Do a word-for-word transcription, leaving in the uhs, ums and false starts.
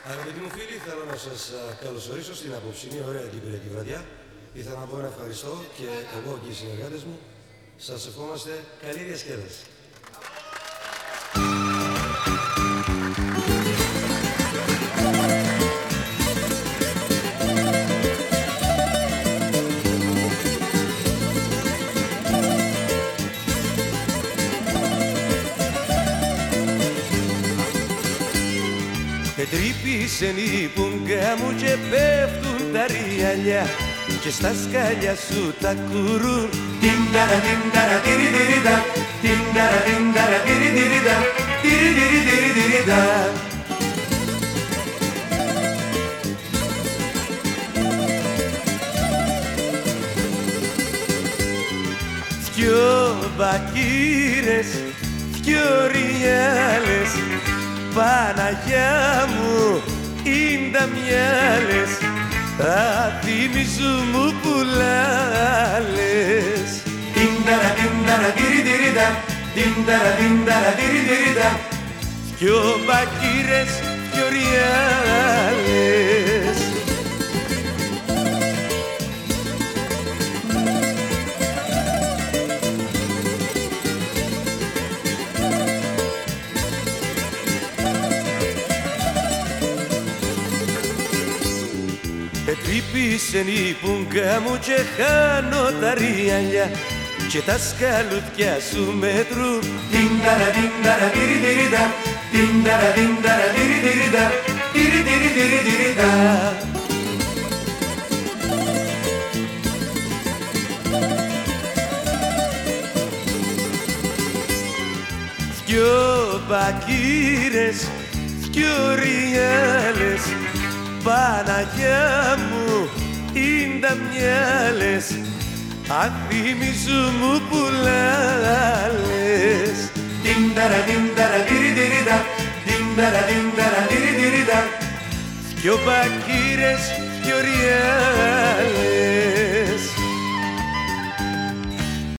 Αγαπητοί μου φίλοι, θέλω να σας καλωσορίσω στην απόψινή ωραία κυπριακή βραδιά. Ήθελα να πω ένα ευχαριστώ και εγώ και οι συνεργάτες μου σας ευχόμαστε καλή διασκέδαση. Τρύπησεν η πουγγά μου και πέφτουν τα ριαλιά και στα σκάλια σου τα κουρούν. Τινταρα τινταρα τιριτιριδα, τινταρα τινταρα τιριτιριδα, τιριτιριτιριδα. Δυο μπακύρες, δυο ριάλες, Παναγιά μου, είναι τα μυάλες, αθήμισου μου πουλάλες. Τινταρα τινταρα τιριτιριδα, τινταρα τινταρα τιριτιριδα, δυο μπακύρες, δυο ριάλες. Τρύπησεν η πουγγά μου και χάνω τα ριαλιά και τα σκαλούθια σου μετρούν. Τινταρα τινταρα τιριτιριδα, τινταρα τινταρα τιριτιριδα, τιριτιριτιριδα. Δυο μπακύρες, δυο ριάλες, Παναγιά μου, είναι τα μυάλες, αθήμισου μου πουλάλες. Τινταρα τινταρα τιριτιριδα, τινταρα τινταρα τιριτιριδα, δυο μπακύρες, δυο ριάλες.